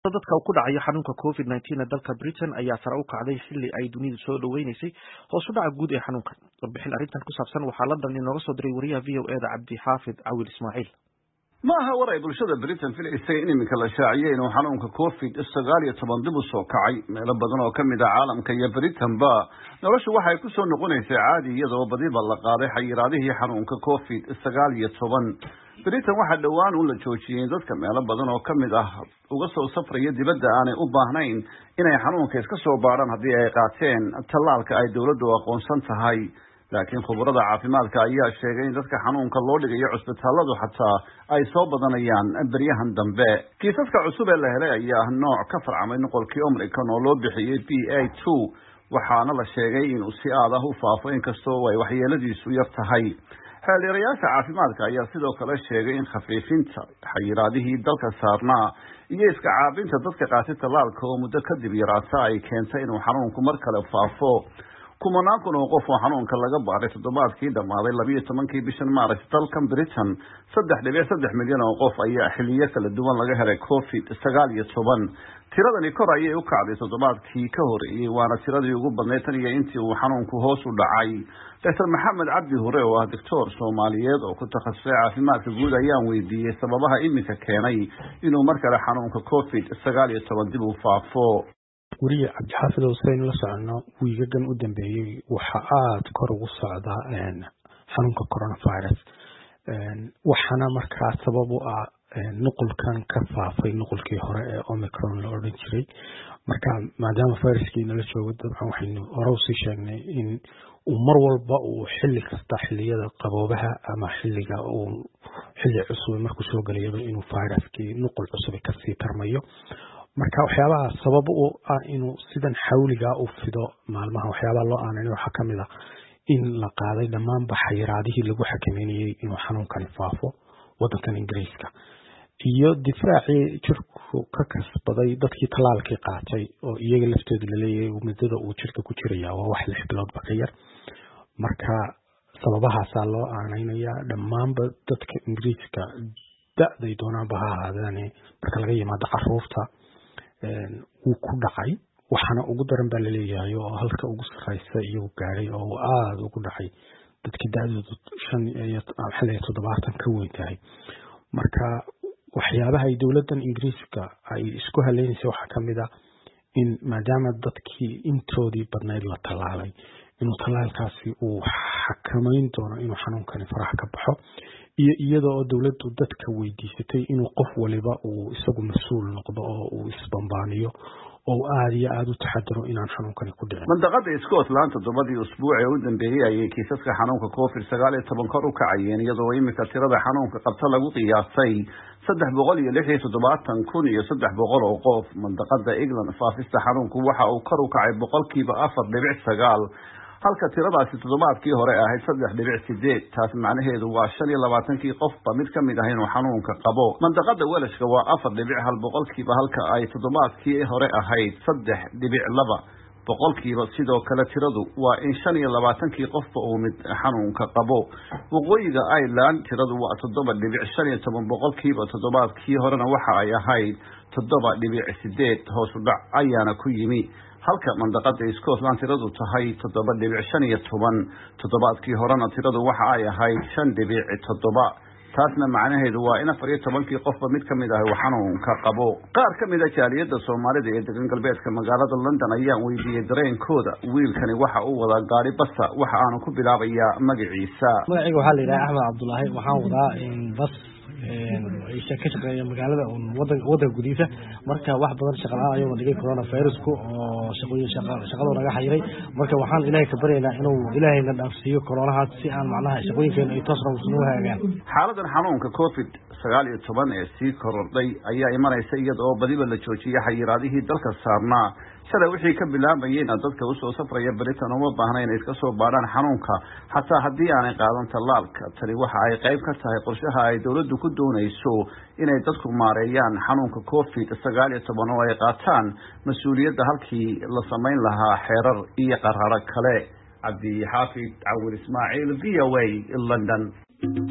dadka ku dhacay xanuunka COVID-19 dalka Britain ayaa sare u kacday xilli ay dunidu soo dhaweynaysay hoos u dhaca guud ee xanuunkan. Warbixin arrintan ku saabsan waxaa London inooga soo diray wariyaha VOA Cabdi Xaafid Awil Ismaaciil. ma aha war ay bulshada Britain filaysay in iminka la shaaciyay inuu xanuunka COVID-19 dib u soo kacay meelo badan oo ka mid ah caalamka iyo Britain-ba noloshu waxay ku soo noqonaysay caadi iyadoo badiba la qaaday xayiraadihii xanuunka COVID-19 Britain waxa dhawaan u la joojiyay dadka meelo badan oo ka mid ah uga soo safraya dibadda aanay u baahnayn inay xanuunka iska soo baaraan haddii ay qaateen tallaalka ay dawladdu aqoonsan tahay laakiin khubarada caafimaadka ayaa sheegay in dadka xanuunka loo dhigayo cusbitaaladu xataa ay soo badanayaan beryahan dambe kiisaska cusub ee la helay ayaa nooc ka farcamay noqolkii Omicron oo loo bixiyay BA2 waxaana la sheegay inuu si aad ah u faafo inkastoo ay waxyeeladiisu yar tahay xeelirayaasha caafimaadka ayaa sidoo kale sheegay in khafiifinta xayiraadihii dalka saarnaa iyo iska caabinta dadka qaatay tallaalka oo muddo kadib yaraata ay keentay inuu xanuunku mar kale faafo kumanaan kun oo qof oo xanuunka laga baaray toddobaadkii dhammaaday 12 bishan Maaris dalkan Britain 3.3 milyan oo qof ayaa xilliyo kala duwan laga helay COVID-19 tiradani kor ayay u kacday toddobaadkii ka horeeyay waana tiradii ugu badnayd tan iyo intii uu xanuunku hoos u dhacay Dr. Maxamed Cabdi Hore oo ah doctor Soomaaliyeed oo ku takhasusay caafimaadka guud ayaan weydiiyay sababaha iminka keenay inuu mar kale xanuunka COVID-19 dib u faafo wariye Cabdi Xaafid Hussein la socono wiigagan u dambeeyay waxa aad kor ugu socda xanuunka coronavirus waxana markaa sabab u ah nuqulkan ka faafay nuqulkii hore ee Omicron la oran jiray marka maadaama viruskii la joogo dabcan waxaynu hore u sii sheegnay in uu mar walba uu xilli kasta xilliyada qaboobaha ama xilliga uu xilli cusub markuu soo galayo inuu viruskii nuqul cusub ka sii tarmayo marka waxyaabaha sabab u ah inuu sidan xawliga u fido maalmaha waxyaabaha loo aanay waxa kamid ah in la qaaday dhammaan xayiraadihii lagu xakameeyay inuu xanuunkan faafo wadankan Ingiriiska iyo difaacii jirku ka kasbaday dadkii tallaalkii qaatay oo iyaga laftooda la leeyahay muddada uu jirka ku jiraya waa wax 6 bilood ba ka yar marka sababahaas loo aaneynaya dhammaan dadka Ingiriiska da'day doonaan ha ahaadaan marka laga yimaado caruurta uu ku dhacay waxana ugu daran baa la leeyahay oo halka ugu sareysa iyo gaaray oo aad ugu dhacay dadka da'doodu 5 iyo 70 ka weyn tahay marka waxyaabaha ay dawladdan Ingiriiska ay isku haleynayso waxa kamid ah in maadaama dadkii intoodii badnayd la tallaalay inuu tallaalkaasi uu xakameyn doono inuu xanuunkan faraha ka baxo iyo iyadoo dawladdu dadka weydiisatay inuu qof waliba uu isagu mas'uul noqdo oo uu isbambaaniyo oo aad u taxadaro inaan xanuunkan ku dhicin mandaqada Scotland todobadii usbuuc ee u dambeeyay ayay kiisaska xanuunka COVID-19 kor u kacayeen iyadoo imika tirada xanuunka qabta lagu qiyaasay 376,300 oo qof mandaqada England faafista xanuunku waxa uu kor u kacay 4.9 halka tiradaasi toddobaadkii hore ahayd 3.8 taas macnaheedu waa 25 qofba mid kamid ah inuu xanuunka qabo mandaqada Welshka waa 4.1 halka ay toddobaadkii hore ahayd 3.2 sidoo kale tiradu waa in 25 qofba uu mid xanuunka qabo waqooyiga Ireland tiradu waa 7.15 toddobaadkii horena waxa ay ahayd 7.8 hoos u dhac ayaana ku yimi halka mandaqada Scotland tiradu tahay 7.15 toddobaadkii horena tiradu waxa ay ahayd 5.7 taasna macnaheedu waa in 14 qofba mid kamid ah uu xanuunka qabo qaar kamid ah jaaliyada Soomaalida ee degan galbeedka magaalada London ayaa weydiiyay dareenkooda wiilkani waxa uu wadaa gaari basa waxa aanu ku bilaabayaa magaciisa waxa la yiraahdaa Axmed Cabdullaahi waxaan wadaa bas ka shaqeeya magaalada wadanka gudihiisa marka wax badan shaqada ayuu dhigay coronavirus-ku oo shaqada laga xayiray marka waxaan Ilaahay ka baryaynaa inuu Ilaahay na dhaafsiiyo coronahaas si aan macnaha shaqooyinkeena ay toos u hagaagaan xaaladan xanuunka COVID-19 ee sii korodhay ayaa imanaysa iyadoo badiba la joojiyay xayiraadihii dalka saarnaa sida wixii ka bilaabayeen dadka u soo safraya Britain uma baahnayn inay iska soo baaraan xanuunka hataa haddii aanay qaadan tallaalka tani waxa ay qayb ka tahay qorshaha ay dawladdu ku doonayso inay dadku maareeyaan xanuunka COVID-19 oo ay qaataan mas'uuliyadda halkii la sameyn lahaa xeerar iyo qaraaro kale Cabdi Xaafid Awil Ismaaciil VOA London